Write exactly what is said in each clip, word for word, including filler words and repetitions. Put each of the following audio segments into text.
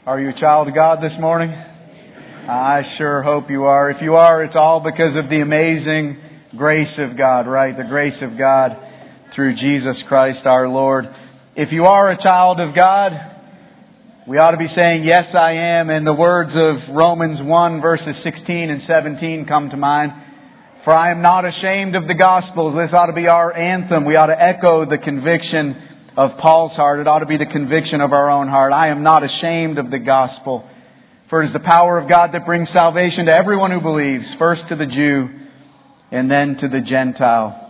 Are you a child of God this morning? I sure hope you are. If you are, it's all because of the amazing grace of God, right? The grace of God through Jesus Christ our Lord. If you are a child of God, we ought to be saying, yes, I am. And the words of Romans one verses sixteen and seventeen come to mind. For I am not ashamed of the gospel. This ought to be our anthem. We ought to echo the conviction of Paul's heart. It ought to be the conviction of our own heart. I am not ashamed of the gospel. For it is the power of God that brings salvation to everyone who believes, first to the Jew and then to the Gentile.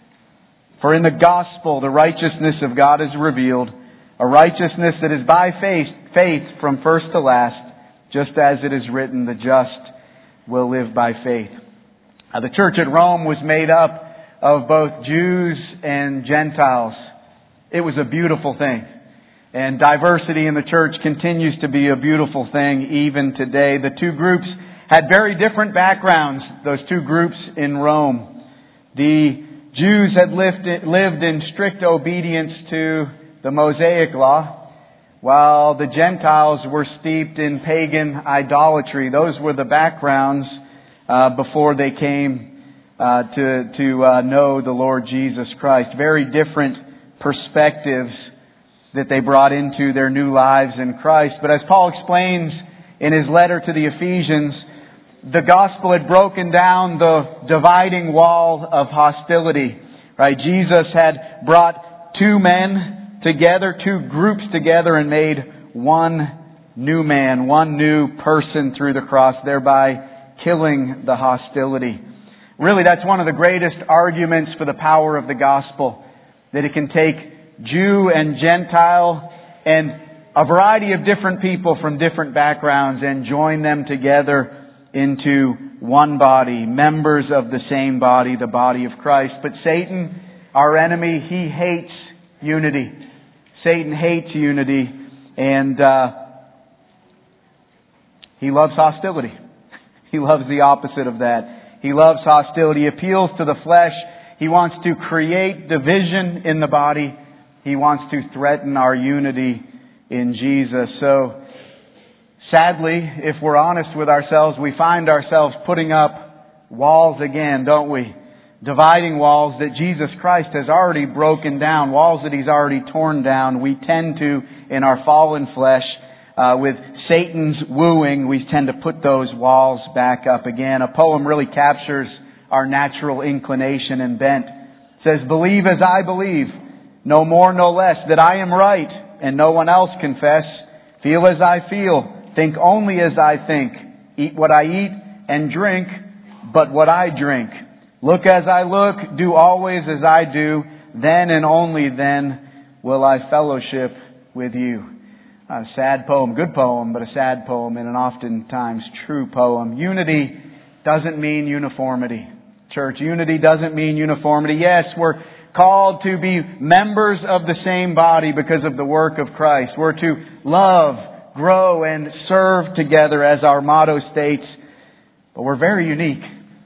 For in the gospel the righteousness of God is revealed, a righteousness that is by faith, faith from first to last, just as it is written, the just will live by faith. Now, the church at Rome was made up of both Jews and Gentiles. It was a beautiful thing. And diversity in the church continues to be a beautiful thing even today. The two groups had very different backgrounds, those two groups in Rome. The Jews had lived lived in strict obedience to the Mosaic law, while the Gentiles were steeped in pagan idolatry. Those were the backgrounds uh, before they came uh, to, to uh, know the Lord Jesus Christ. Very different perspectives that they brought into their new lives in Christ. But as Paul explains in his letter to the Ephesians, the gospel had broken down the dividing wall of hostility. Right? Jesus had brought two men together, two groups together, and made one new man, one new person through the cross, thereby killing the hostility. Really, that's one of the greatest arguments for the power of the gospel. That it can take Jew and Gentile and a variety of different people from different backgrounds and join them together into one body, members of the same body, the body of Christ. But Satan, our enemy, he hates unity. Satan hates unity, and uh, he loves hostility. He loves the opposite of that. He loves hostility. He appeals to the flesh. He wants to create division in the body. He wants to threaten our unity in Jesus. So, sadly, if we're honest with ourselves, we find ourselves putting up walls again, don't we? Dividing walls that Jesus Christ has already broken down, walls that He's already torn down. We tend to, in our fallen flesh, uh, with Satan's wooing, we tend to put those walls back up again. A poem really captures our natural inclination and bent. It says, believe as I believe, no more, no less, that I am right and no one else confess. Feel as I feel, think only as I think. Eat what I eat and drink, but what I drink. Look as I look, do always as I do. Then and only then will I fellowship with you. A sad poem, good poem, but a sad poem and an oftentimes true poem. Unity doesn't mean uniformity. Church, unity doesn't mean uniformity. Yes, we're called to be members of the same body because of the work of Christ. We're to love, grow, and serve together as our motto states. But we're very unique.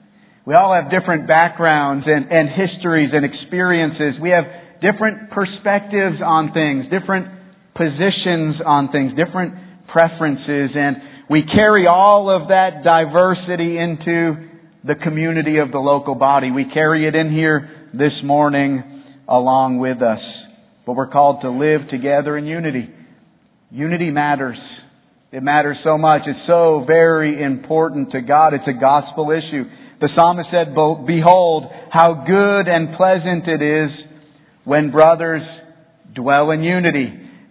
We all have different backgrounds and, and histories and experiences. We have different perspectives on things, different positions on things, different preferences. And we carry all of that diversity into the community of the local body. We carry it in here this morning along with us. But we're called to live together in unity. Unity matters. It matters so much. It's so very important to God. It's a gospel issue. The psalmist said, behold, how good and pleasant it is when brothers dwell in unity.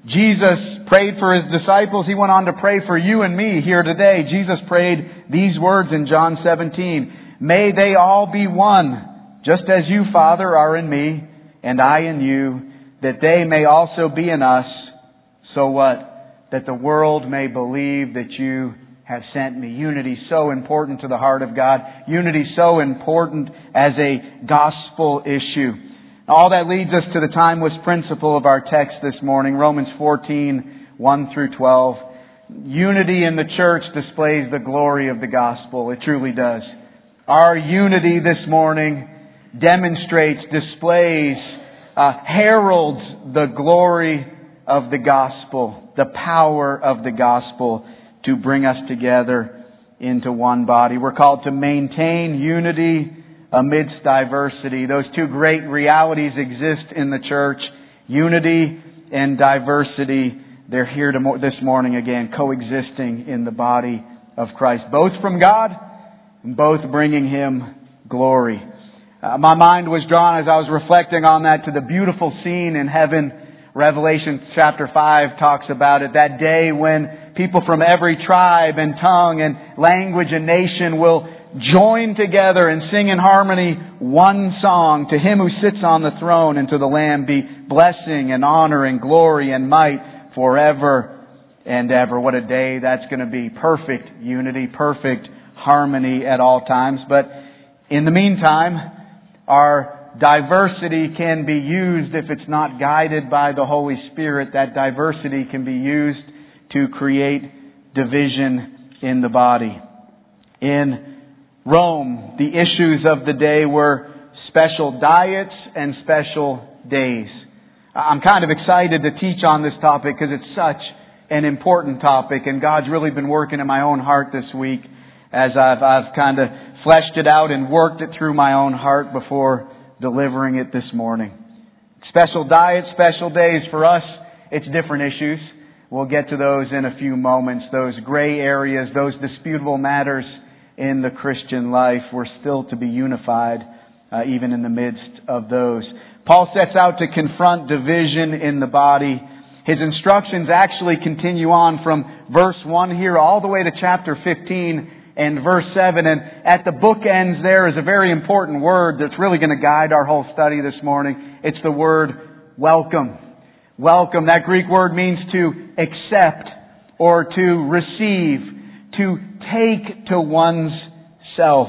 Jesus prayed for His disciples. He went on to pray for you and me here today. Jesus prayed these words in John seventeen. May they all be one, just as you, Father, are in me, and I in you, that they may also be in us. So what? That the world may believe that you have sent me. Unity so important to the heart of God. Unity so important as a gospel issue. All that leads us to the timeless principle of our text this morning, Romans fourteen, one through twelve. Unity in the church displays the glory of the gospel. It truly does. Our unity this morning demonstrates, displays, uh, heralds the glory of the gospel, the power of the gospel to bring us together into one body. We're called to maintain unity amidst diversity. Those two great realities exist in the church, unity and diversity. They're here to mo- this morning again, coexisting in the body of Christ, both from God and both bringing Him glory. Uh, my mind was drawn as I was reflecting on that to the beautiful scene in heaven. Revelation chapter five talks about it. That day when people from every tribe and tongue and language and nation will join together and sing in harmony one song. To Him who sits on the throne and to the Lamb be blessing and honor and glory and might forever and ever. What a day that's going to be. Perfect unity, perfect harmony at all times. But in the meantime, our diversity can be used if it's not guided by the Holy Spirit. That diversity can be used to create division in the body. In Rome, the issues of the day were special diets and special days. I'm kind of excited to teach on this topic because it's such an important topic, and God's really been working in my own heart this week as I've, I've kind of fleshed it out and worked it through my own heart before delivering it this morning. Special diets, special days. For us, it's different issues. We'll get to those in a few moments. Those gray areas, those disputable matters in the Christian life. We're still to be unified, uh, even in the midst of those. Paul sets out to confront division in the body. His instructions actually continue on from verse one here all the way to chapter fifteen and verse seven. And at the bookends there is a very important word that's really going to guide our whole study this morning. It's the word welcome. Welcome. That Greek word means to accept or to receive, to take to one's self.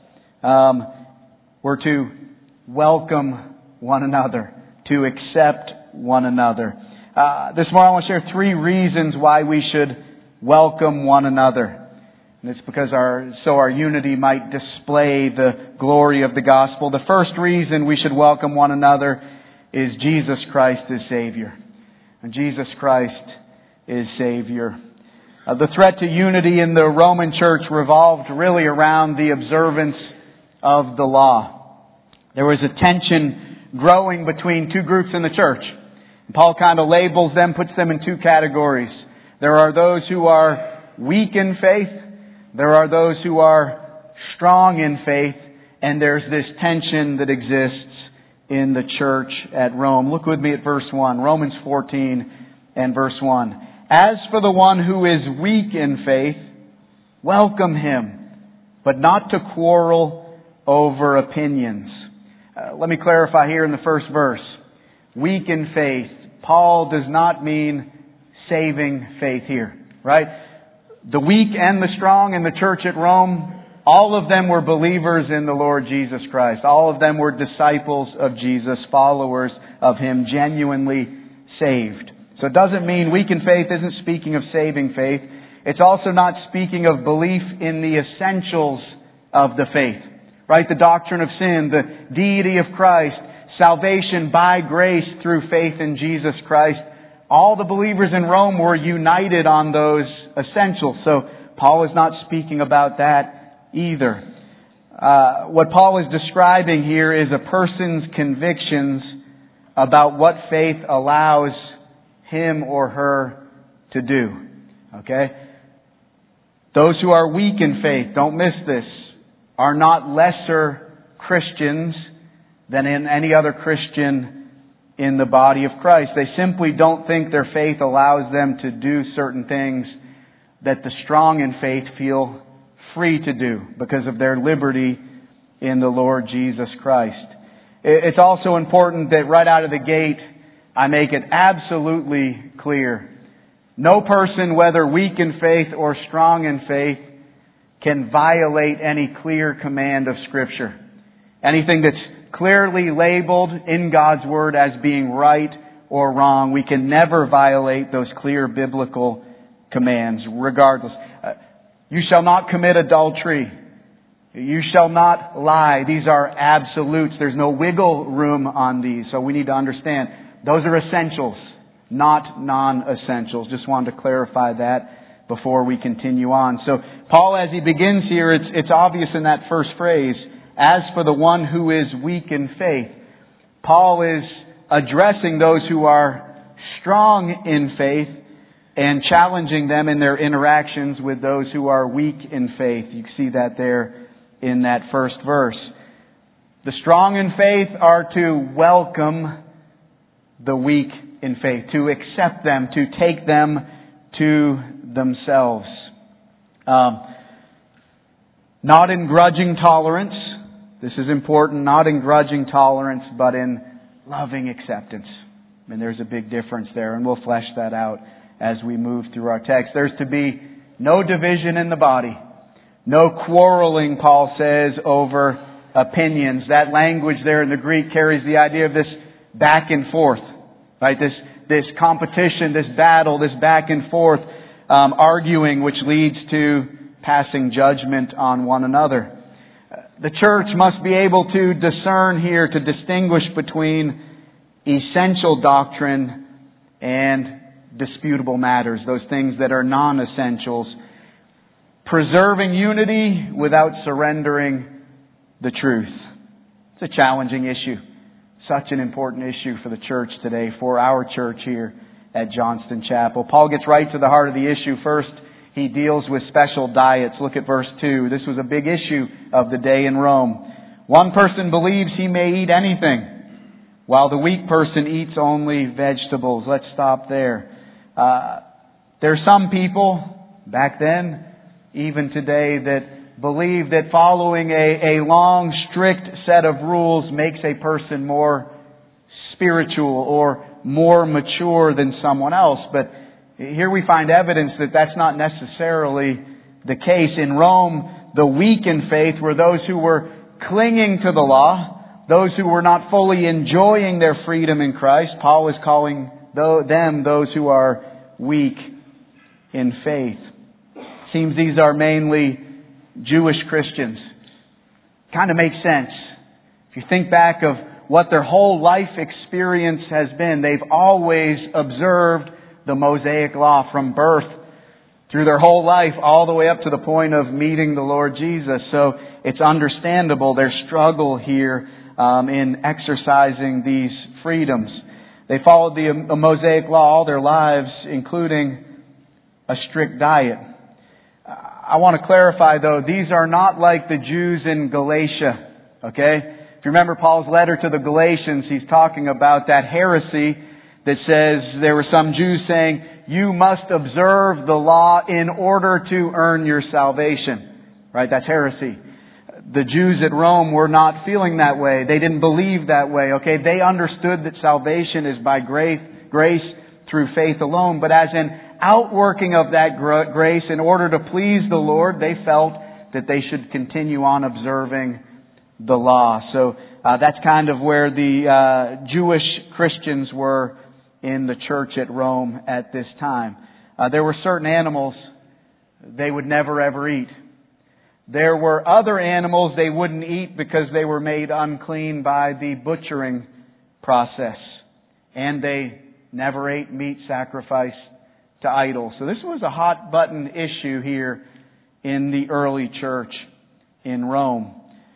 Um, we're to welcome one another, to accept one another. Uh, this morning I want to share three reasons why we should welcome one another. And it's because our, so our unity might display the glory of the gospel. The first reason we should welcome one another is Jesus Christ is Savior. And Jesus Christ is Savior. Uh, the threat to unity in the Roman church revolved really around the observance of the law. There was a tension growing between two groups in the church. And Paul kind of labels them, puts them in two categories. There are those who are weak in faith. There are those who are strong in faith. And there's this tension that exists in the church at Rome. Look with me at verse one. Romans fourteen and verse one. As for the one who is weak in faith, welcome him, but not to quarrel over opinions. Uh, let me clarify here in the first verse. Weak in faith. Paul does not mean saving faith here, right? The weak and the strong in the church at Rome, all of them were believers in the Lord Jesus Christ. All of them were disciples of Jesus, followers of Him, genuinely saved. So it doesn't mean weak in faith isn't speaking of saving faith. It's also not speaking of belief in the essentials of the faith. Right? The doctrine of sin, the deity of Christ, salvation by grace through faith in Jesus Christ. All the believers in Rome were united on those essentials. So Paul is not speaking about that either. Uh, what Paul is describing here is a person's convictions about what faith allows him or her to do. Okay? Those who are weak in faith, don't miss this, are not lesser Christians than in any other Christian in the body of Christ. They simply don't think their faith allows them to do certain things that the strong in faith feel free to do because of their liberty in the Lord Jesus Christ. It's also important that right out of the gate, I make it absolutely clear. No person, whether weak in faith or strong in faith, can violate any clear command of Scripture. Anything that's clearly labeled in God's Word as being right or wrong, we can never violate those clear biblical commands, regardless. Uh, you shall not commit adultery. You shall not lie. These are absolutes. There's no wiggle room on these. So we need to understand those are essentials. not non-essentials. Just wanted to clarify that before we continue on. So Paul, as he begins here, it's, it's obvious in that first phrase, as for the one who is weak in faith. Paul is addressing those who are strong in faith and challenging them in their interactions with those who are weak in faith. You can see that there in that first verse. The strong in faith are to welcome the weak in faith, to accept them, to take them to themselves. Um, not in grudging tolerance. This is important. Not in grudging tolerance, but in loving acceptance. And there's a big difference there, and we'll flesh that out as we move through our text. There's to be no division in the body. No quarreling, Paul says, over opinions. That language there in the Greek carries the idea of this back and forth. Right? This, this competition, this battle, this back and forth um, arguing, which leads to passing judgment on one another. The church must be able to discern here, to distinguish between essential doctrine and disputable matters, those things that are non-essentials, preserving unity without surrendering the truth. It's a challenging issue. Such an important issue for the church today, for our church here at Johnston Chapel. Paul gets right to the heart of the issue. First, he deals with special diets. Look at verse two. This was a big issue of the day in Rome. One person believes he may eat anything, while the weak person eats only vegetables. Let's stop there. Uh, there are some people, back then, even today, that believe that following a, a long, strict set of rules makes a person more spiritual or more mature than someone else. But here we find evidence that that's not necessarily the case. In Rome, the weak in faith were those who were clinging to the law, those who were not fully enjoying their freedom in Christ. Paul is calling them those who are weak in faith. Seems these are mainly Jewish Christians. Kind of makes sense. If you think back of what their whole life experience has been, they've always observed the Mosaic Law from birth through their whole life, all the way up to the point of meeting the Lord Jesus. So it's understandable their struggle here um, in exercising these freedoms. They followed the Mosaic Law all their lives, including a strict diet. I want to clarify, though, these are not like the Jews in Galatia, okay? If you remember Paul's letter to the Galatians, he's talking about that heresy that says there were some Jews saying, you must observe the law in order to earn your salvation. Right? That's heresy. The Jews at Rome were not feeling that way. They didn't believe that way, okay? They understood that salvation is by grace, grace through faith alone, but as an outworking of that grace, in order to please the Lord, they felt that they should continue on observing the law. So uh, that's kind of where the uh, Jewish Christians were in the church at Rome at this time. Uh, there were certain animals they would never ever eat. There were other animals they wouldn't eat because they were made unclean by the butchering process. And they never ate meat sacrificed to idols. So this was a hot button issue here in the early church in Rome.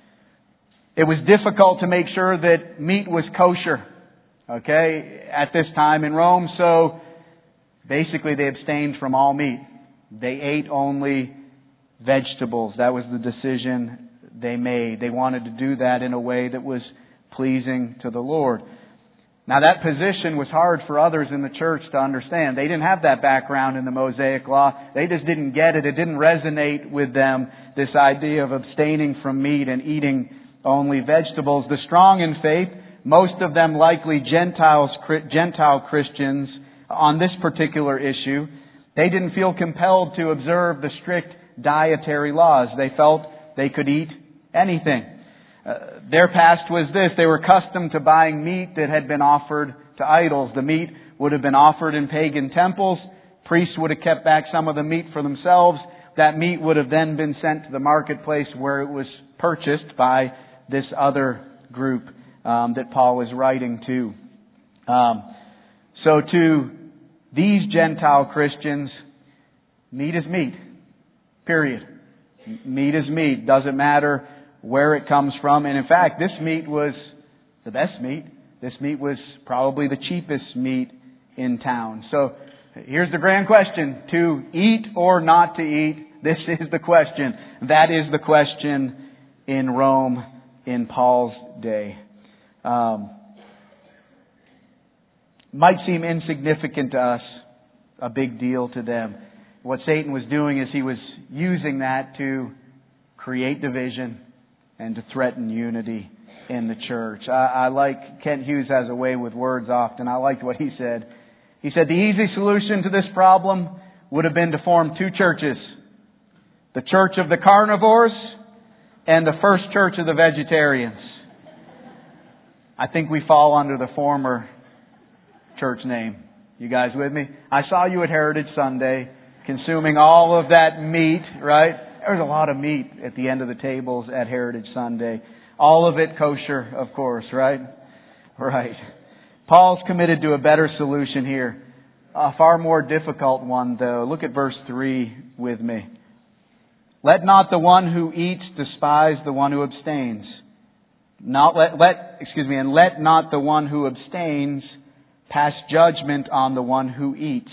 It was difficult to make sure that meat was kosher, okay, at this time in Rome. So basically they abstained from all meat. They ate only vegetables. That was the decision they made. They wanted to do that in a way that was pleasing to the Lord. Now that position was hard for others in the church to understand. They didn't have that background in the Mosaic Law. They just didn't get it. It didn't resonate with them, this idea of abstaining from meat and eating only vegetables. The strong in faith, most of them likely Gentiles, Gentile Christians, on this particular issue, they didn't feel compelled to observe the strict dietary laws. They felt they could eat anything. Uh, their past was this. They were accustomed to buying meat that had been offered to idols. The meat would have been offered in pagan temples. Priests would have kept back some of the meat for themselves. That meat would have then been sent to the marketplace where it was purchased by this other group um, that Paul is writing to. Um, so to these Gentile Christians, meat is meat. Period. Meat is meat. Doesn't matter where it comes from. And in fact, this meat was the best meat. This meat was probably the cheapest meat in town. So here's the grand question. To eat or not to eat? This is the question. That is the question in Rome in Paul's day. Um, might seem insignificant to us, a big deal to them. What Satan was doing is he was using that to create division and to threaten unity in the church. I, I like, Kent Hughes has a way with words often. I liked what he said. He said the easy solution to this problem would have been to form two churches. The church of the carnivores and the first church of the vegetarians. I think we fall under the former church name. You guys with me? I saw you at Heritage Sunday consuming all of that meat, right? There was a lot of meat at the end of the tables at Heritage Sunday. All of it kosher, of course, right? Right. Paul's committed to a better solution here. A far more difficult one, though. Look at verse three with me. Let not the one who eats despise the one who abstains. Not let, let, excuse me, and let not the one who abstains pass judgment on the one who eats.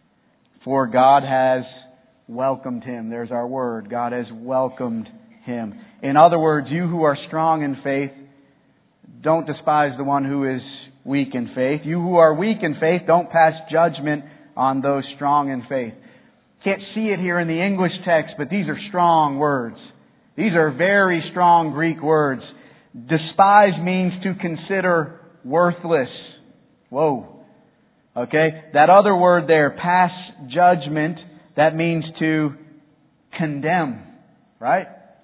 For God has welcomed him. There's our word. God has welcomed him. In other words, you who are strong in faith, don't despise the one who is weak in faith. You who are weak in faith, don't pass judgment on those strong in faith. Can't see it here in the English text, but these are strong words. These are very strong Greek words. Despise means to consider worthless. Whoa. Okay? That other word there, pass judgment, that means to condemn. Right?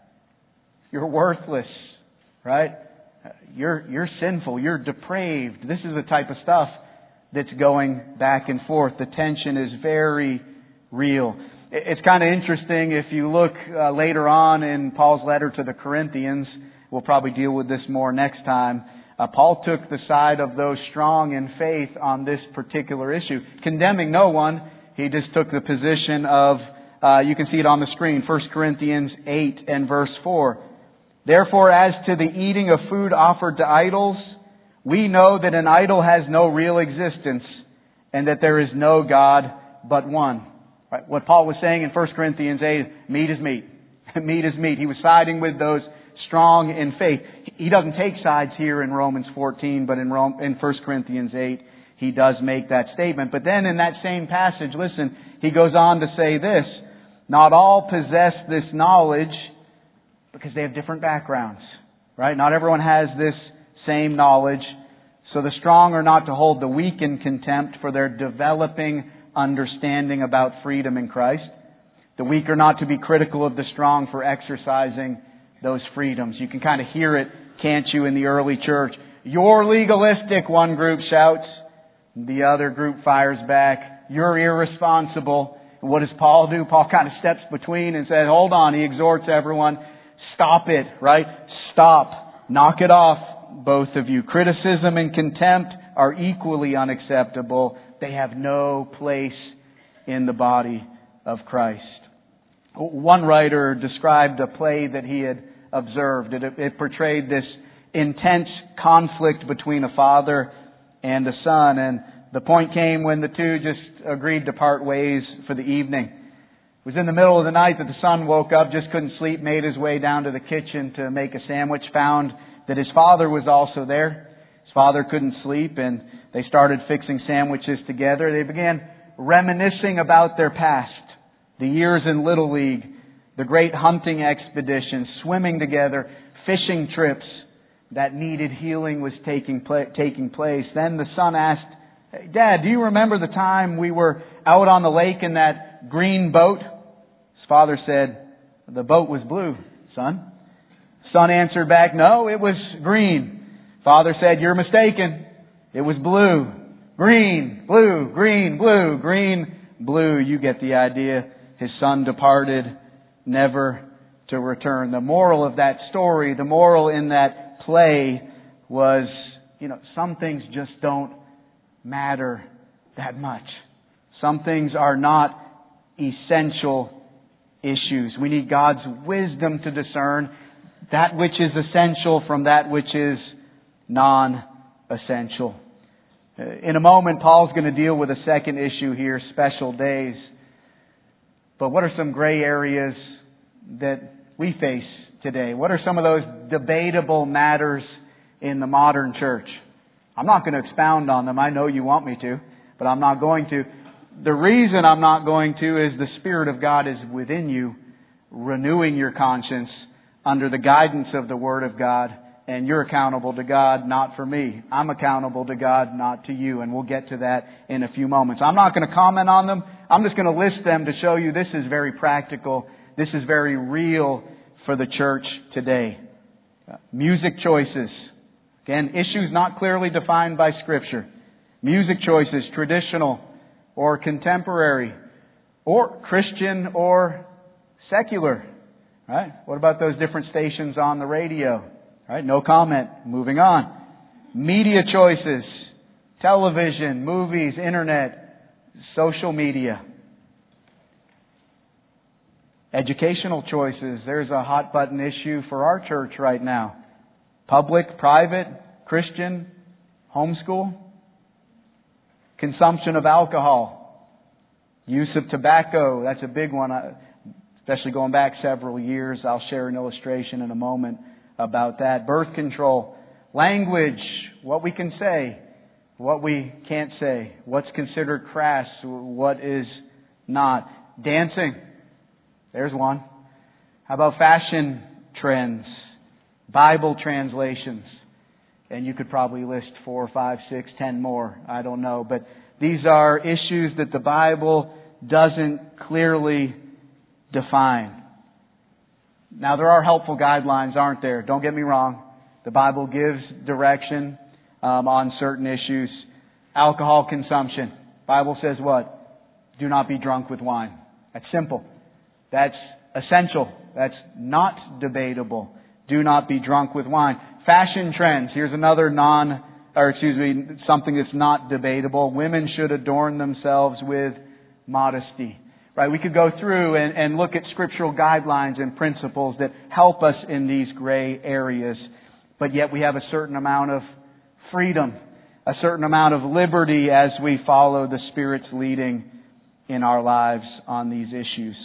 You're worthless. Right? You're, you're sinful. You're depraved. This is the type of stuff that's going back and forth. The tension is very real. It's kind of interesting if you look uh, later on in Paul's letter to the Corinthians. We'll probably deal with this more next time. Uh, Paul took the side of those strong in faith on this particular issue, condemning no one. He just took the position of, uh, you can see it on the screen, First Corinthians eight and verse four. Therefore, as to the eating of food offered to idols, we know that an idol has no real existence and that there is no God but one. Right? What Paul was saying in First Corinthians eight, meat is meat. Meat is meat. He was siding with those strong in faith. He doesn't take sides here in Romans fourteen, but in Rome, in First Corinthians eight, he does make that statement. But then in that same passage, listen, he goes on to say this, not all possess this knowledge because they have different backgrounds, right? Not everyone has this same knowledge. So the strong are not to hold the weak in contempt for their developing understanding about freedom in Christ. The weak are not to be critical of the strong for exercising those freedoms. You can kind of hear it, can't you, in the early church? You're legalistic, one group shouts. The other group fires back. You're irresponsible. And what does Paul do? Paul kind of steps between and says, hold on. He exhorts everyone, stop it, right? Stop. Knock it off, both of you. Criticism and contempt are equally unacceptable. They have no place in the body of Christ. One writer described a play that he had observed. It, it portrayed this intense conflict between a father and a son. And the point came when the two just agreed to part ways for the evening. It was in the middle of the night that the son woke up, just couldn't sleep, made his way down to the kitchen to make a sandwich, found that his father was also there. His father couldn't sleep, and they started fixing sandwiches together. They began reminiscing about their past. The years in Little League, the great hunting expeditions, swimming together, fishing trips that needed healing was taking pla- taking place. Then the son asked, hey, Dad, do you remember the time we were out on the lake in that green boat? His father said, the boat was blue, son. Son answered back, no, it was green. Father said, you're mistaken. It was blue. Green, blue, green, blue, green, blue. You get the idea. His son departed, never to return. The moral of that story, the moral in that play was, you know, some things just don't matter that much. Some things are not essential issues. We need God's wisdom to discern that which is essential from that which is non-essential. In a moment, Paul's going to deal with a second issue here, special days. But what are some gray areas that we face today? What are some of those debatable matters in the modern church? I'm not going to expound on them. I know you want me to, but I'm not going to. The reason I'm not going to is the Spirit of God is within you, renewing your conscience under the guidance of the Word of God. And you're accountable to God, not for me. I'm accountable to God, not to you. And we'll get to that in a few moments. I'm not going to comment on them. I'm just going to list them to show you this is very practical. This is very real for the church today. Music choices. Again, issues not clearly defined by Scripture. Music choices, traditional or contemporary, or Christian or secular. Right? What about those different stations on the radio? Right? No comment. Moving on. Media choices. Television, movies, internet, social media. Educational choices. There's a hot button issue for our church right now. Public, private, Christian, homeschool. Consumption of alcohol. Use of tobacco. That's a big one, especially going back several years. I'll share an illustration in a moment about that. Birth control. Language. What we can say. What we can't say. What's considered crass. What is not. Dancing. There's one. How about fashion trends? Bible translations. And you could probably list four, five, six, ten more. I don't know. But these are issues that the Bible doesn't clearly define. Now, there are helpful guidelines, aren't there? Don't get me wrong. The Bible gives direction um, on certain issues. Alcohol consumption. Bible says what? Do not be drunk with wine. That's simple. That's essential. That's not debatable. Do not be drunk with wine. Fashion trends. Here's another non, or excuse me, something that's not debatable. Women should adorn themselves with modesty. Right? We could go through and, and look at scriptural guidelines and principles that help us in these gray areas. But yet we have a certain amount of freedom, a certain amount of liberty as we follow the Spirit's leading in our lives on these issues.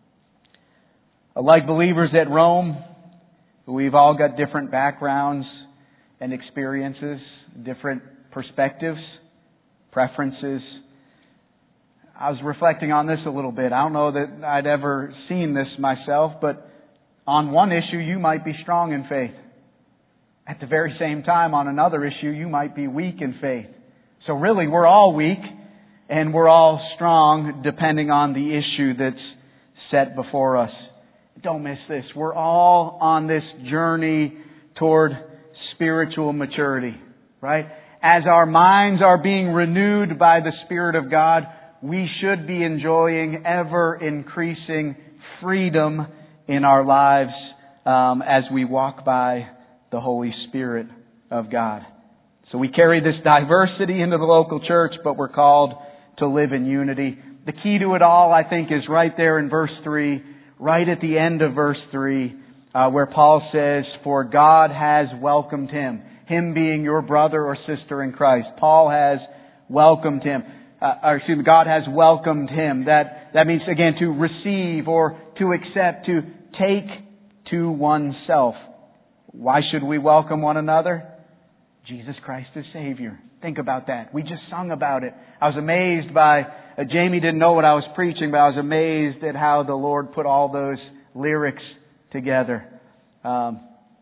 Like believers at Rome, we've all got different backgrounds and experiences, different perspectives, preferences. I was reflecting on this a little bit. I don't know that I'd ever seen this myself, but on one issue you might be strong in faith. At the very same time, on another issue, you might be weak in faith. So really, we're all weak and we're all strong depending on the issue that's set before us. Don't miss this. We're all on this journey toward spiritual maturity, right? As our minds are being renewed by the Spirit of God, we should be enjoying ever increasing freedom in our lives um, as we walk by the Holy Spirit of God. So we carry this diversity into the local church, but we're called to live in unity. The key to it all, I think, is right there in verse three, right at the end of verse three, uh, where Paul says, "For God has welcomed him." Him being your brother or sister in Christ. Paul has welcomed him. Uh, or excuse me, God has welcomed him. That, that means, again, to receive or to accept, to take to oneself. Why should we welcome one another? Jesus Christ is Savior. Think about that. We just sung about it. I was amazed by, uh, Jamie didn't know what I was preaching, but I was amazed at how the Lord put all those lyrics together. Um,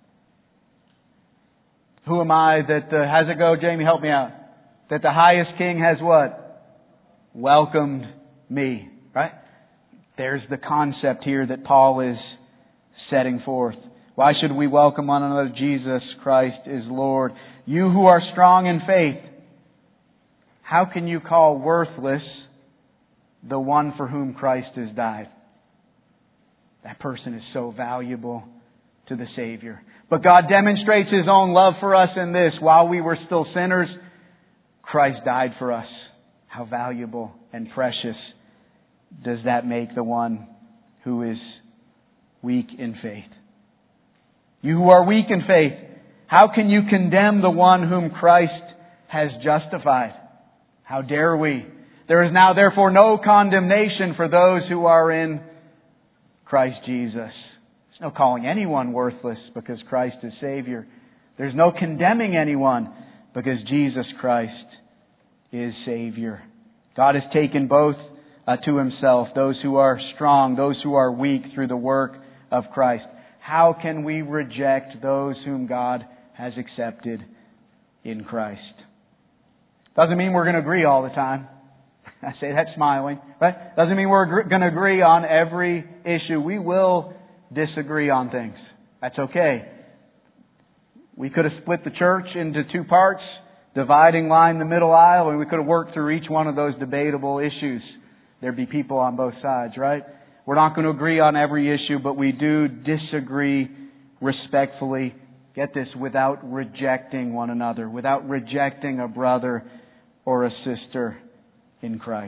who am I that, uh, how's it go, Jamie? Help me out. That the highest King has what? Welcomed me. Right? There's the concept here that Paul is setting forth. Why should we welcome one another? Jesus Christ is Lord. You who are strong in faith, how can you call worthless the one for whom Christ has died? That person is so valuable to the Savior. But God demonstrates His own love for us in this. While we were still sinners, Christ died for us. How valuable and precious does that make the one who is weak in faith? You who are weak in faith, how can you condemn the one whom Christ has justified? How dare we? There is now therefore no condemnation for those who are in Christ Jesus. There's no calling anyone worthless because Christ is Savior. There's no condemning anyone because Jesus Christ is Savior. God has taken both uh, to Himself, those who are strong, those who are weak through the work of Christ. How can we reject those whom God has accepted in Christ? Doesn't mean we're going to agree all the time. I say that smiling, right? Doesn't mean we're going to agree on every issue. We will disagree on things. That's okay. We could have split the church into two parts, dividing line the middle aisle, and we could have worked through each one of those debatable issues. There'd be people on both sides, right? We're not going to agree on every issue, but we do disagree respectfully. Get this, without rejecting one another, without rejecting a brother or a sister in Christ.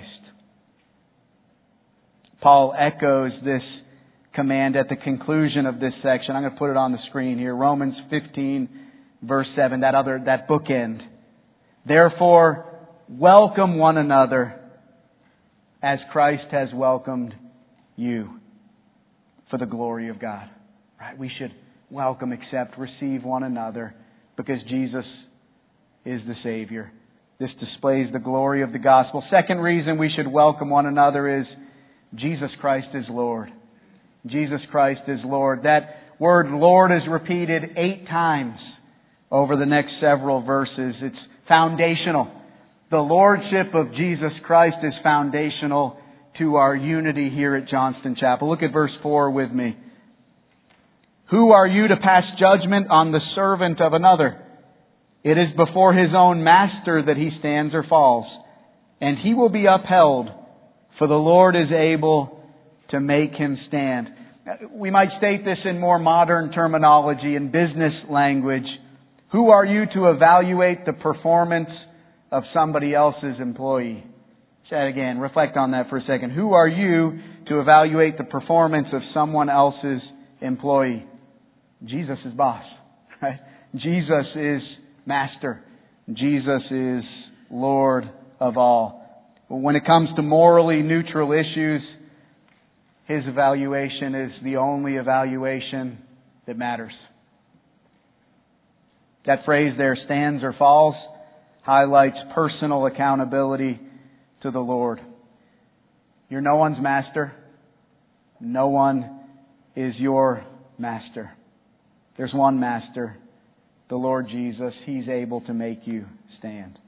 Paul echoes this command at the conclusion of this section. I'm going to put it on the screen here. Romans fifteen, verse seven, that other, that bookend. Therefore, welcome one another as Christ has welcomed you for the glory of God. Right? We should welcome, accept, receive one another because Jesus is the Savior. This displays the glory of the gospel. Second reason we should welcome one another is Jesus Christ is Lord. Jesus Christ is Lord. That word Lord is repeated eight times over the next several verses. It's foundational. The Lordship of Jesus Christ is foundational to our unity here at Johnston Chapel. Look at verse four with me. Who are you to pass judgment on the servant of another? It is before his own master that he stands or falls, and he will be upheld, for the Lord is able to make him stand. We might state this in more modern terminology, in business language. Who are you to evaluate the performance of somebody else's employee? Say it again. Reflect on that for a second. Who are you to evaluate the performance of someone else's employee? Jesus is boss, right? Jesus is master. Jesus is Lord of all. When it comes to morally neutral issues, His evaluation is the only evaluation that matters. That phrase there, stands or falls, highlights personal accountability to the Lord. You're no one's master. No one is your master. There's one master, the Lord Jesus. He's able to make you stand.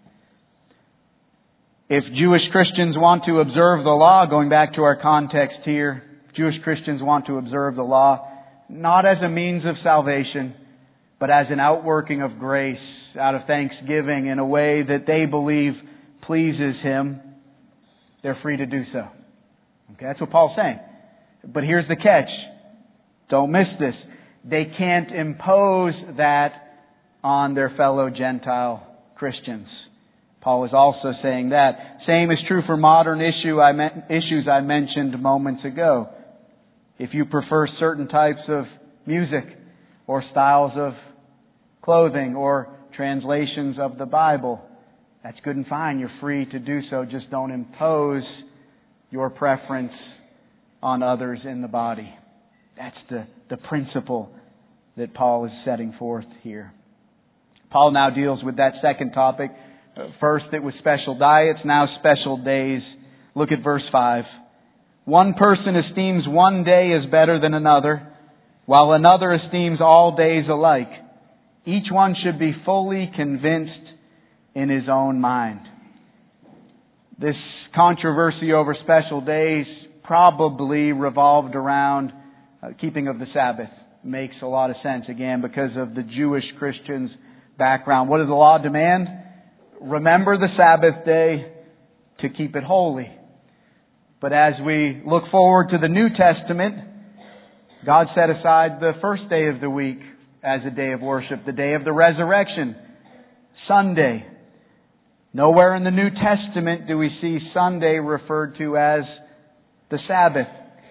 If Jewish Christians want to observe the law, going back to our context here, Jewish Christians want to observe the law not as a means of salvation, but as an outworking of grace, out of thanksgiving, in a way that they believe pleases Him, they're free to do so. Okay, that's what Paul's saying. But here's the catch. Don't miss this. They can't impose that on their fellow Gentile Christians. Paul is also saying that. Same is true for modern issue I me- issues I mentioned moments ago. If you prefer certain types of music or styles of clothing or translations of the Bible, that's good and fine. You're free to do so. Just don't impose your preference on others in the body. That's the, the principle that Paul is setting forth here. Paul now deals with that second topic. First it was special diets, now special days. Look at verse five. One person esteems one day as better than another, while another esteems all days alike. Each one should be fully convinced in his own mind. This controversy over special days probably revolved around uh, keeping of the Sabbath. Makes a lot of sense, again, because of the Jewish Christians' background. What does the law demand? Remember the Sabbath day to keep it holy. But as we look forward to the New Testament, God set aside the first day of the week as a day of worship, the day of the resurrection, Sunday. Nowhere in the New Testament do we see Sunday referred to as the Sabbath.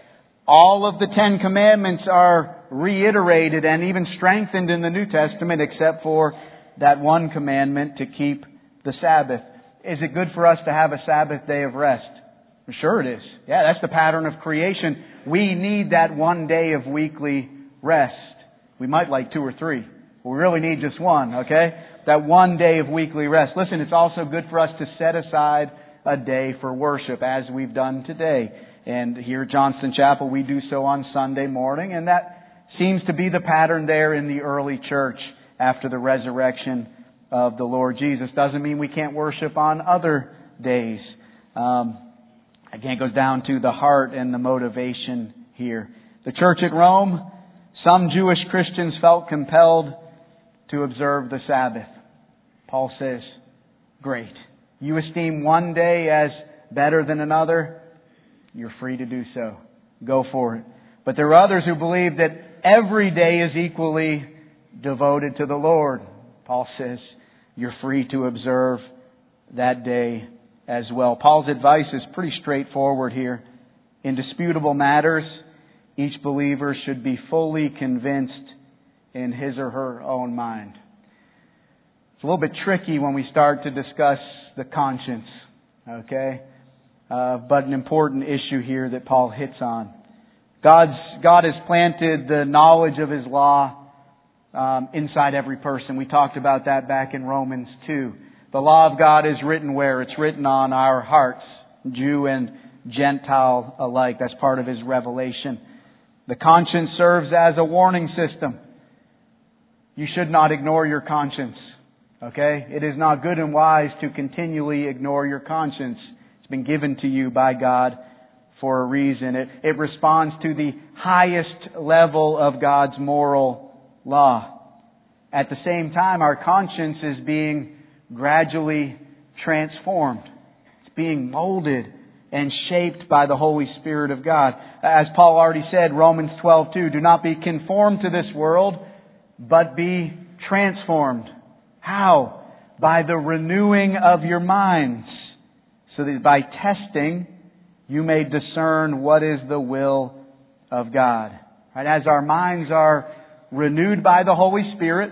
All of the Ten Commandments are reiterated and even strengthened in the New Testament except for that one commandment to keep the Sabbath. Is it good for us to have a Sabbath day of rest? Sure it is. Yeah, that's the pattern of creation. We need that one day of weekly rest. We might like two or three. But we really need just one, okay? That one day of weekly rest. Listen, it's also good for us to set aside a day for worship as we've done today. And here at Johnston Chapel, we do so on Sunday morning. And that seems to be the pattern there in the early church after the resurrection of the Lord Jesus. Doesn't mean we can't worship on other days. Um, again, it goes down to the heart and the motivation here. The church at Rome, some Jewish Christians felt compelled to observe the Sabbath. Paul says, great. You esteem one day as better than another? You're free to do so. Go for it. But there are others who believe that every day is equally devoted to the Lord. Paul says, you're free to observe that day as well. Paul's advice is pretty straightforward here. In disputable matters, each believer should be fully convinced in his or her own mind. It's a little bit tricky when we start to discuss the conscience, okay? Uh, but an important issue here that Paul hits on. God's, God has planted the knowledge of His law um, inside every person. We talked about that back in Romans two. The law of God is written where? It's written on our hearts, Jew and Gentile alike. That's part of His revelation. The conscience serves as a warning system. You should not ignore your conscience. Okay? It is not good and wise to continually ignore your conscience. It's been given to you by God for a reason. It, it responds to the highest level of God's moral law. At the same time, our conscience is being gradually transformed. It's being molded and shaped by the Holy Spirit of God. As Paul already said, Romans twelve two, do not be conformed to this world, but be transformed. How? By the renewing of your minds, so that by testing you may discern what is the will of God. Right? As our minds are renewed by the Holy Spirit,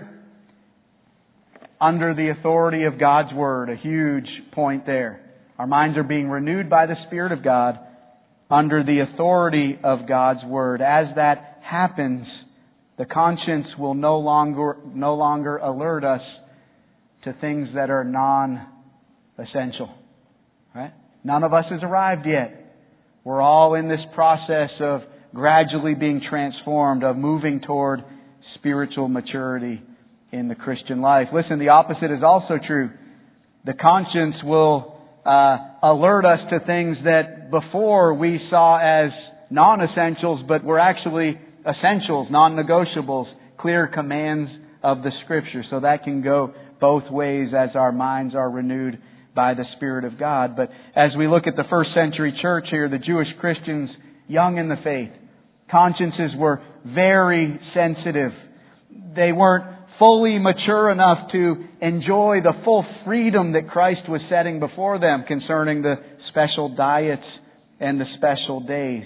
under the authority of God's Word, a huge point there. Our minds are being renewed by the Spirit of God under the authority of God's Word. As that happens, the conscience will no longer, no longer alert us to things that are non-essential. Right? None of us has arrived yet. We're all in this process of gradually being transformed, of moving toward spiritual maturity in the Christian life. Listen, the opposite is also true. The conscience will uh, alert us to things that before we saw as non-essentials, but were actually essentials, non-negotiables, clear commands of the Scripture. So that can go both ways as our minds are renewed by the Spirit of God. But as we look at the first century church here, the Jewish Christians, young in the faith, consciences were very sensitive. They weren't fully mature enough to enjoy the full freedom that Christ was setting before them concerning the special diets and the special days.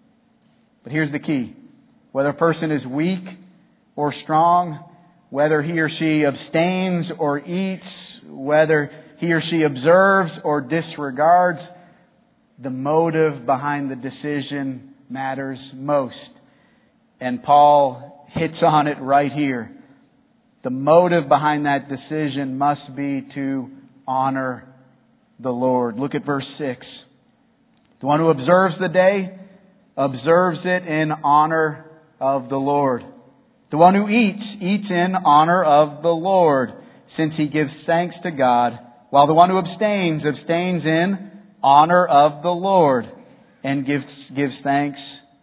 But here's the key. Whether a person is weak or strong, whether he or she abstains or eats, whether he or she observes or disregards, the motive behind the decision matters most. And Paul hits on it right here. The motive behind that decision must be to honor the Lord. Look at verse six. The one who observes the day observes it in honor of the Lord. The one who eats, eats in honor of the Lord, since he gives thanks to God, while the one who abstains, abstains in honor of the Lord and gives, gives thanks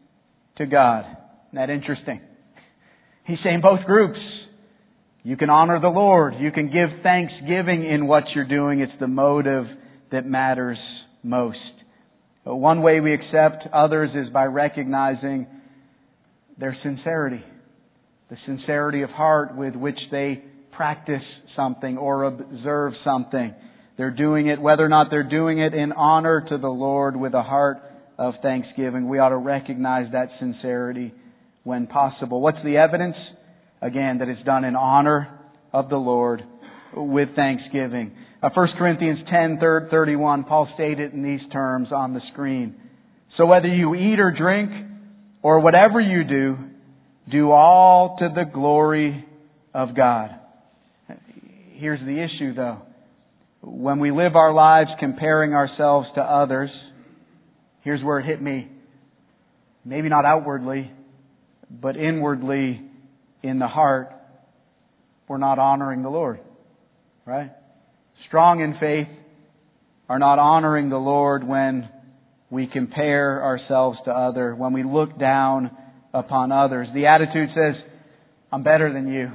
to God. Isn't that interesting? He's saying both groups. You can honor the Lord. You can give thanksgiving in what you're doing. It's the motive that matters most. But one way we accept others is by recognizing their sincerity. The sincerity of heart with which they practice something or observe something. They're doing it, whether or not they're doing it in honor to the Lord with a heart of thanksgiving. We ought to recognize that sincerity when possible. What's the evidence? Again, that it's done in honor of the Lord with thanksgiving. Uh, First Corinthians ten, thirty-one, Paul stated in these terms on the screen. So whether you eat or drink or whatever you do, do all to the glory of God. Here's the issue though. When we live our lives comparing ourselves to others, here's where it hit me. Maybe not outwardly, but inwardly in the heart, we're not honoring the Lord. Right? Strong in faith are not honoring the Lord when we compare ourselves to others, when we look down upon others. The attitude says, I'm better than you.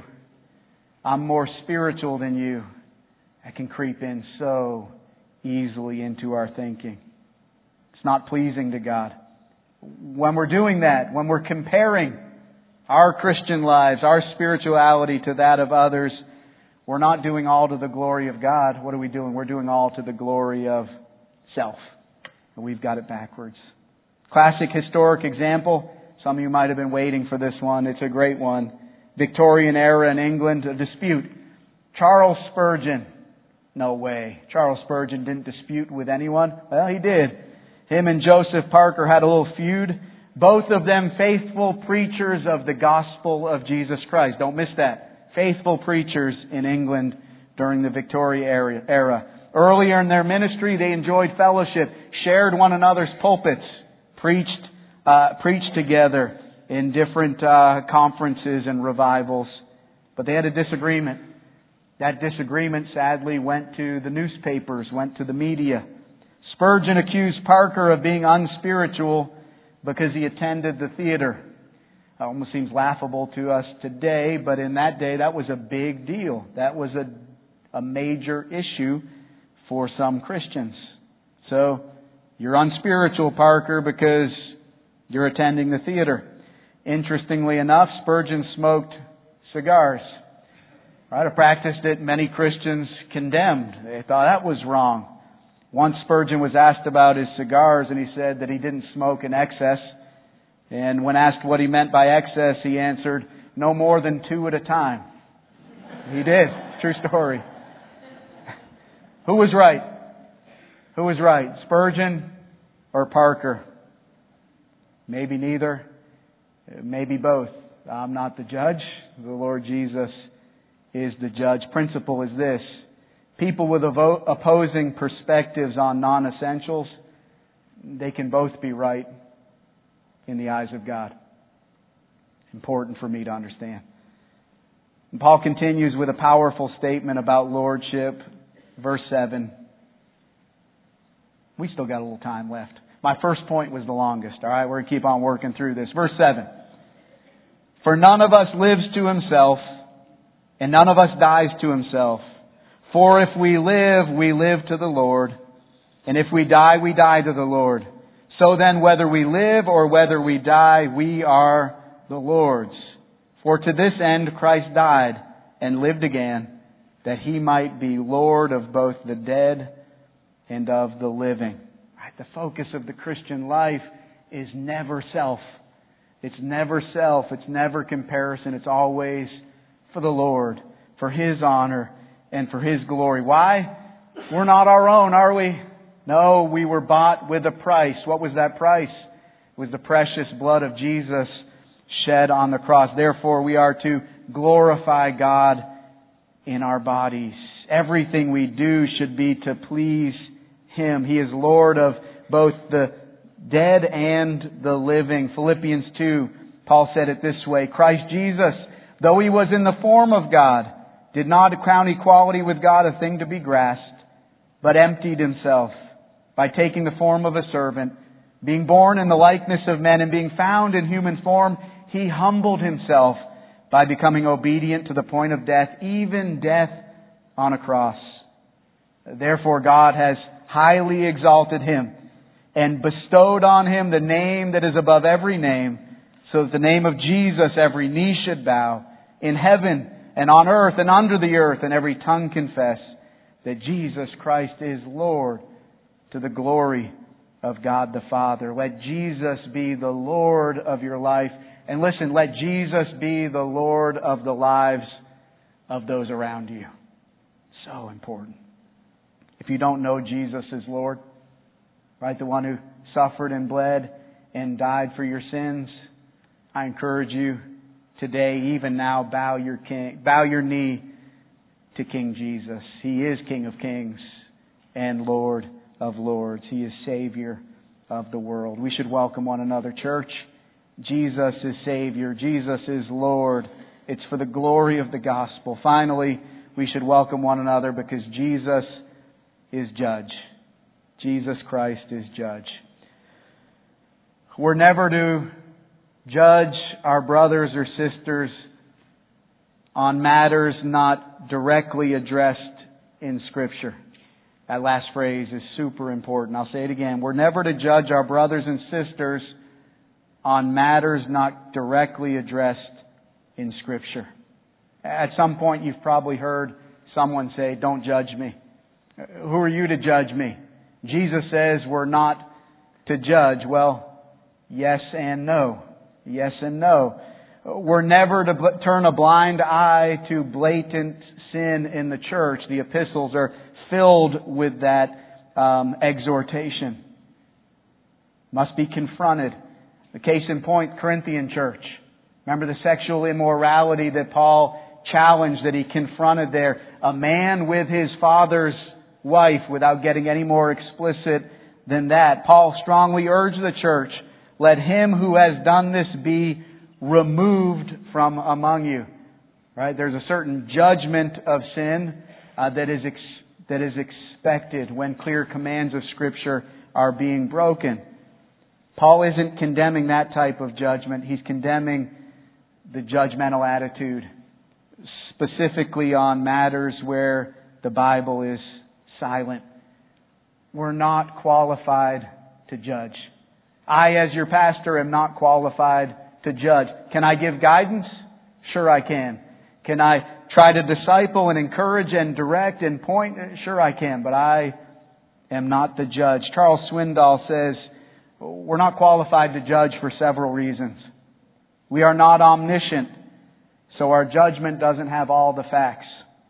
I'm more spiritual than you. That can creep in so easily into our thinking. It's not pleasing to God. When we're doing that, when we're comparing our Christian lives, our spirituality to that of others, we're not doing all to the glory of God. What are we doing? We're doing all to the glory of self. And we've got it backwards. Classic historic example. Some of you might have been waiting for this one. It's a great one. Victorian era in England, a dispute. Charles Spurgeon. No way. Charles Spurgeon didn't dispute with anyone. Well, he did. Him and Joseph Parker had a little feud. Both of them faithful preachers of the gospel of Jesus Christ. Don't miss that. Faithful preachers in England during the Victoria era. Earlier in their ministry, they enjoyed fellowship, shared one another's pulpits, preached, uh, preached together in different uh, conferences and revivals. But they had a disagreement. That disagreement sadly went to the newspapers, went to the media. Spurgeon accused Parker of being unspiritual because he attended the theater. It almost seems laughable to us today, but in that day that was a big deal. That was a, a major issue for some Christians. So, you're unspiritual, Parker, because you're attending the theater. Interestingly enough, Spurgeon smoked cigars. Right, a practice that many Christians condemned. They thought that was wrong. Once Spurgeon was asked about his cigars, and he said that he didn't smoke in excess. And when asked what he meant by excess, he answered, no more than two at a time. He did. True story. Who was right? Who was right? Spurgeon or Parker? Maybe neither. Maybe both. I'm not the judge. The Lord Jesus is the judge. Principle is this. People with opposing perspectives on non-essentials, they can both be right in the eyes of God. Important for me to understand. And Paul continues with a powerful statement about lordship. Verse seven. We still got a little time left. My first point was the longest. All right, we're going to keep on working through this. Verse seven. For none of us lives to himself, and none of us dies to himself. For if we live, we live to the Lord. And if we die, we die to the Lord. So then, whether we live or whether we die, we are the Lord's. For to this end Christ died and lived again, that He might be Lord of both the dead and of the living. Right? The focus of the Christian life is never self. It's never self. It's never comparison. It's always for the Lord, for His honor, and for His glory. Why? We're not our own, are we? No, we were bought with a price. What was that price? It was the precious blood of Jesus shed on the cross. Therefore, we are to glorify God in our bodies. Everything we do should be to please Him. He is Lord of both the dead and the living. Philippians two, Paul said it this way, Christ Jesus, though He was in the form of God, did not count equality with God a thing to be grasped, but emptied Himself by taking the form of a servant, being born in the likeness of men and being found in human form, He humbled Himself by becoming obedient to the point of death, even death on a cross. Therefore God has highly exalted Him and bestowed on Him the name that is above every name, so that the name of Jesus every knee should bow, in heaven and on earth and under the earth, and every tongue confess that Jesus Christ is Lord, to the glory of God the Father. Let Jesus be the Lord of your life. And listen, let Jesus be the Lord of the lives of those around you. So important. If you don't know Jesus as Lord, right, the one who suffered and bled and died for your sins, I encourage you today, even now, bow your king, bow your knee to King Jesus. He is King of Kings and Lord of Lords. He is Savior of the world. We should welcome one another, church. Jesus is Savior. Jesus is Lord. It's for the glory of the gospel. Finally, we should welcome one another because Jesus is Judge. Jesus Christ is Judge. We're never to judge our brothers or sisters on matters not directly addressed in Scripture. That last phrase is super important. I'll say it again. We're never to judge our brothers and sisters on matters not directly addressed in Scripture. At some point you've probably heard someone say, "Don't judge me." Who are you to judge me? Jesus says we're not to judge. Well, yes and no. Yes and no. We're never to bl- turn a blind eye to blatant sin in the church. The epistles are filled with that um, exhortation. Must be confronted. The case in point, Corinthian church. Remember the sexual immorality that Paul challenged, that he confronted there. A man with his father's wife, without getting any more explicit than that. Paul strongly urged the church, let him who has done this be removed from among you. Right? There's a certain judgment of sin uh, that is ex- that is expected when clear commands of Scripture are being broken. Paul isn't condemning that type of judgment. He's condemning the judgmental attitude, specifically on matters where the Bible is silent. We're not qualified to judge. I, as your pastor, am not qualified to judge. Can I give guidance? Sure I can. Can I try to disciple and encourage and direct and point? Sure I can, but I am not the judge. Charles Swindoll says, we're not qualified to judge for several reasons. We are not omniscient, so our judgment doesn't have all the facts.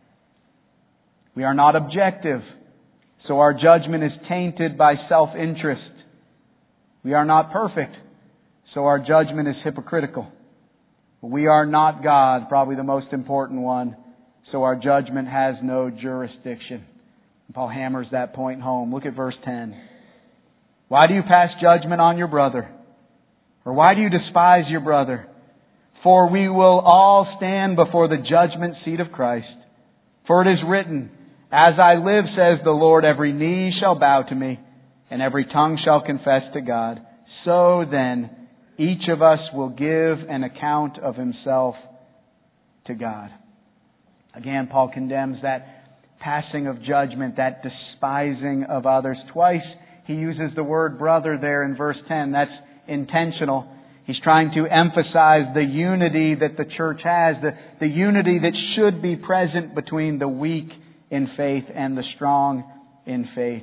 We are not objective, so our judgment is tainted by self-interest. We are not perfect, so our judgment is hypocritical. We are not God, probably the most important one, so our judgment has no jurisdiction. And Paul hammers that point home. Look at verse ten. Why do you pass judgment on your brother? Or why do you despise your brother? For we will all stand before the judgment seat of Christ. For it is written, as I live, says the Lord, every knee shall bow to me, and every tongue shall confess to God. So then, each of us will give an account of himself to God. Again, Paul condemns that passing of judgment, that despising of others. Twice he uses the word brother there in verse ten. That's intentional. He's trying to emphasize the unity that the church has, the, the unity that should be present between the weak in faith and the strong in faith.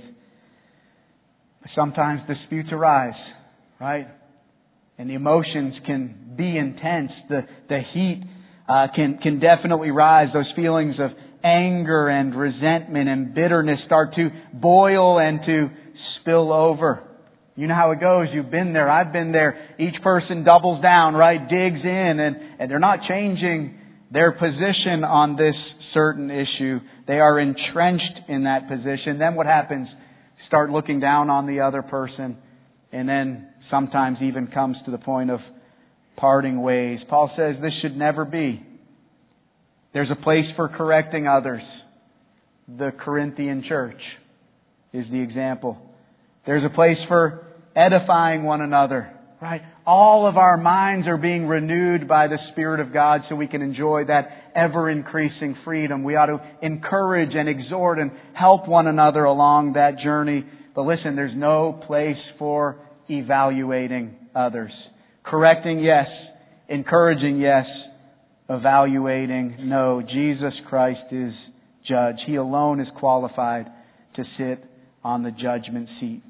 Sometimes disputes arise, right? And the emotions can be intense. The, the heat uh, can, can definitely rise. Those feelings of anger and resentment and bitterness start to boil and to spill over. You know how it goes. You've been there. I've been there. Each person doubles down, right? Digs in, and, and they're not changing their position on this certain issue. They are entrenched in that position. Then what happens? Start looking down on the other person, and then sometimes even comes to the point of parting ways. Paul says this should never be. There's a place for correcting others. The Corinthian church is the example. There's a place for edifying one another, right? All of our minds are being renewed by the Spirit of God so we can enjoy that ever-increasing freedom. We ought to encourage and exhort and help one another along that journey. But listen, there's no place for evaluating others. Correcting, yes. Encouraging, yes. Evaluating, no. Jesus Christ is judge. He alone is qualified to sit on the judgment seat.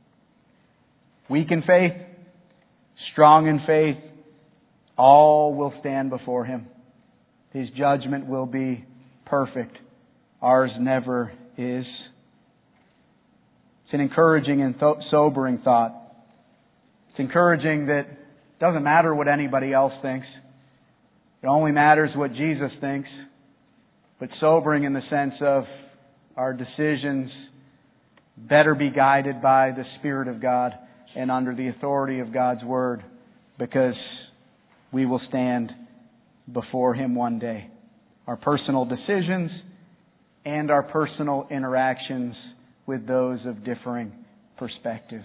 Weak in faith, strong in faith, all will stand before Him. His judgment will be perfect. Ours never is. It's an encouraging and th- sobering thought. It's encouraging that it doesn't matter what anybody else thinks. It only matters what Jesus thinks. But sobering in the sense of our decisions better be guided by the Spirit of God and under the authority of God's Word, because we will stand before Him one day. Our personal decisions and our personal interactions with those of differing perspectives.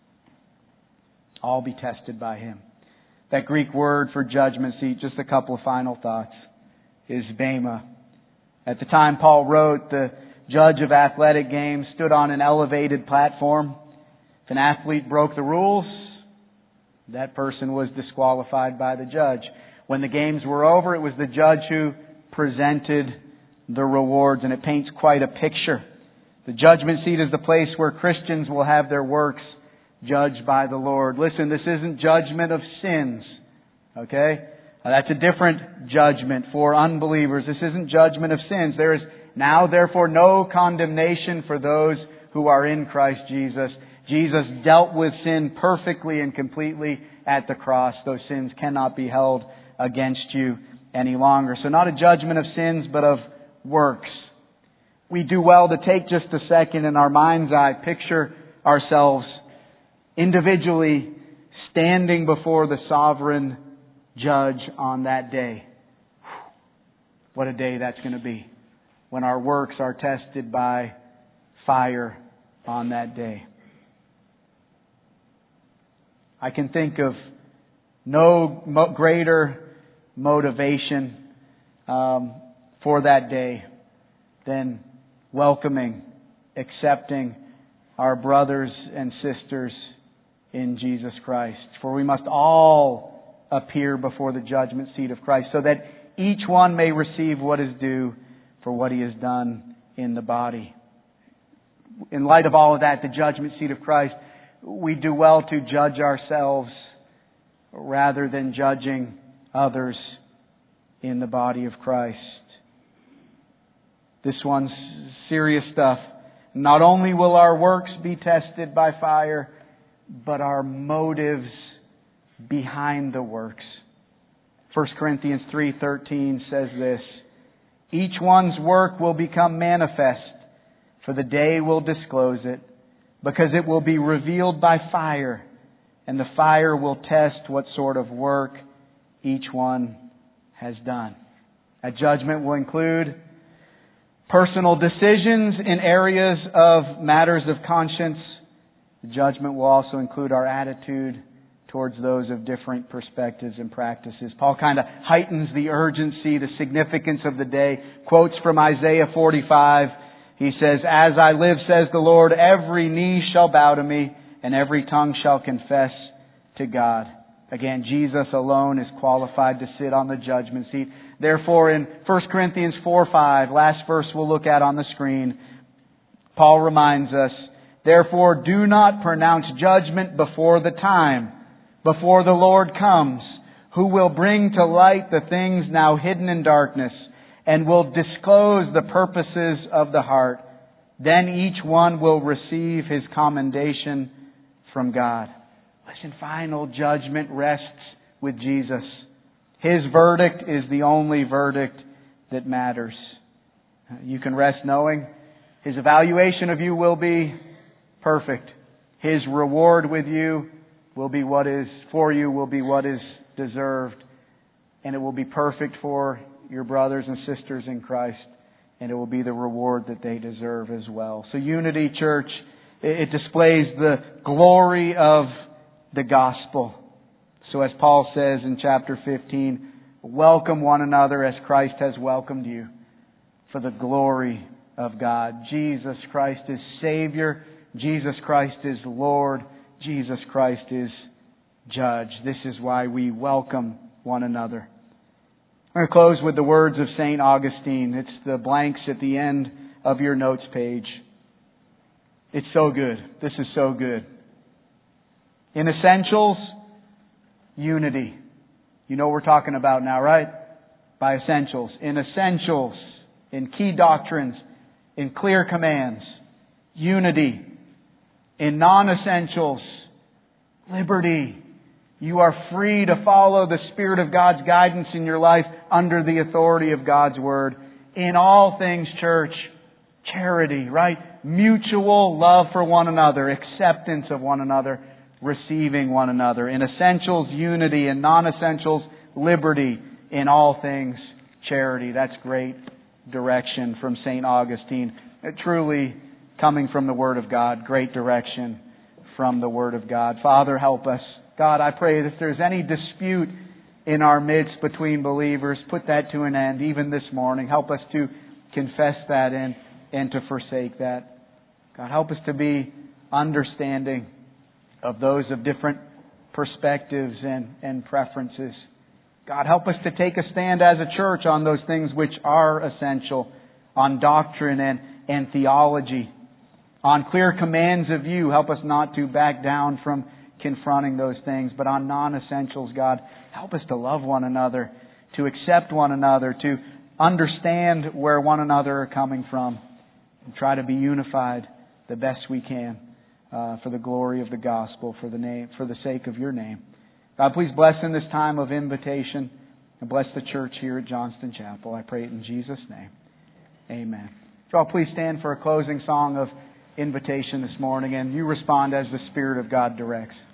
All be tested by Him. That Greek word for judgment seat, just a couple of final thoughts, is bema. At the time Paul wrote, the judge of athletic games stood on an elevated platform. If an athlete broke the rules, that person was disqualified by the judge. When the games were over, it was the judge who presented the rewards, and it paints quite a picture. The judgment seat is the place where Christians will have their works judged by the Lord. Listen, this isn't judgment of sins, okay? That's a different judgment for unbelievers. This isn't judgment of sins. There is now, therefore, no condemnation for those who are in Christ Jesus. Jesus dealt with sin perfectly and completely at the cross. Those sins cannot be held against you any longer. So not a judgment of sins, but of works. We do well to take just a second in our mind's eye, picture ourselves individually standing before the sovereign judge on that day. What a day that's going to be, when our works are tested by fire on that day. I can think of no mo- greater motivation um, for that day than welcoming, accepting our brothers and sisters in Jesus Christ. For we must all appear before the judgment seat of Christ, so that each one may receive what is due for what he has done in the body. In light of all of that, the judgment seat of Christ, we do well to judge ourselves rather than judging others in the body of Christ. This one's serious stuff. Not only will our works be tested by fire, but our motives behind the works. First Corinthians three thirteen says this, "Each one's work will become manifest, for the day will disclose it, because it will be revealed by fire, and the fire will test what sort of work each one has done." That judgment will include personal decisions in areas of matters of conscience. The judgment will also include our attitude towards those of different perspectives and practices. Paul kind of heightens the urgency, the significance of the day. Quotes from Isaiah forty-five. He says, "As I live, says the Lord, every knee shall bow to me, and every tongue shall confess to God." Again, Jesus alone is qualified to sit on the judgment seat. Therefore, in First Corinthians four five, last verse we'll look at on the screen, Paul reminds us, "Therefore do not pronounce judgment before the time, before the Lord comes, who will bring to light the things now hidden in darkness, and will disclose the purposes of the heart. Then each one will receive his commendation from God." Listen, final judgment rests with Jesus. His verdict is the only verdict that matters. You can rest knowing His evaluation of you will be perfect. His reward with you will be what is, for you will be what is deserved. And it will be perfect for your brothers and sisters in Christ. And it will be the reward that they deserve as well. So Unity Church, it displays the glory of the gospel. So as Paul says in chapter fifteen, welcome one another as Christ has welcomed you for the glory of God. Jesus Christ is Savior. Jesus Christ is Lord. Jesus Christ is Judge. This is why we welcome one another. I'm going to close with the words of Saint Augustine. It's the blanks at the end of your notes page. It's so good. This is so good. In essentials, unity. You know what we're talking about now, right? By essentials. In essentials, in key doctrines, in clear commands, unity. In non-essentials, liberty. You are free to follow the Spirit of God's guidance in your life under the authority of God's Word. In all things, church, charity, right? Mutual love for one another, acceptance of one another, receiving one another. In essentials, unity. In non-essentials, liberty. In all things, charity. That's great direction from Saint Augustine. Truly coming from the Word of God. Great direction from the Word of God. Father, help us. God, I pray that if there's any dispute in our midst between believers, put that to an end even this morning. Help us to confess that and, and to forsake that. God, help us to be understanding of those of different perspectives and, and preferences. God, help us to take a stand as a church on those things which are essential, on doctrine and, and theology, on clear commands of you. Help us not to back down from confronting those things, but on non-essentials, God, help us to love one another, to accept one another, to understand where one another are coming from, and try to be unified the best we can uh, for the glory of the gospel, for the name, for the sake of your name. God, please bless in this time of invitation and bless the church here at Johnston Chapel. I pray it in Jesus' name. Amen. So I'll please stand for a closing song of invitation this morning, and you respond as the Spirit of God directs.